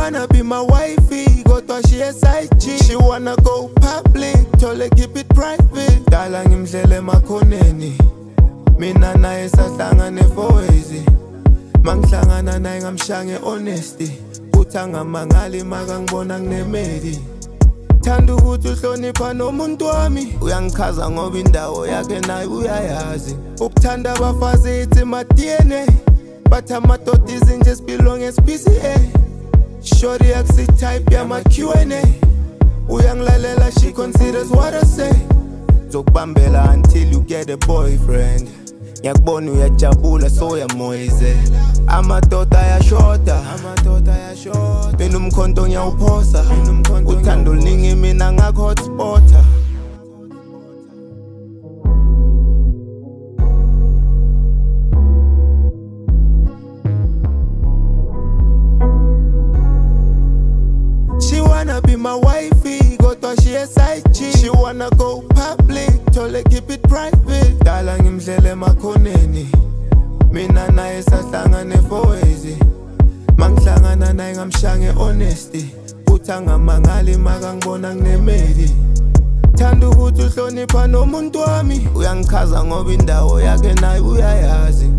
wanna be my wifey, kodwa she a side chick. She wanna go public, tole keep it private. Dala ngimhlele emakhoneni, mina naye sahlangane for ways. Mangihlangana naye ngamshange honesty, uthanga mangali makangibona nginemedi. Thanda ukuthi uhlonipha nomuntu wami, uyangikhaza ngoba indawo yakhe naye uyayazi. Ukuthanda abafazi ithi ma DNA, but amadoda izinje belong as PCA. Shorty aksi type yama Q&A, uyangilalela she considers what I say. Zokubambela until you get a boyfriend, ngiyakubona uyajabula so uyamoyeze. Amadoda ayashoda, mina umkhonto ngiyawuphosa, uthando oluningi mina ngakho-hotspota. She wanna be my wifey, kodwa she a side chick. She wanna go public, tole keep it private. Dala ngimhlele emakhoneni, mina naye sahlangane for ways. Mangihlangana naye ngamshange honesty, uthanga mangali makangibona nginemedi. Thanda ukuthi uhlonipha nomuntu wami, uyangikhaza ngoba indawo yakhe naye uyayazi.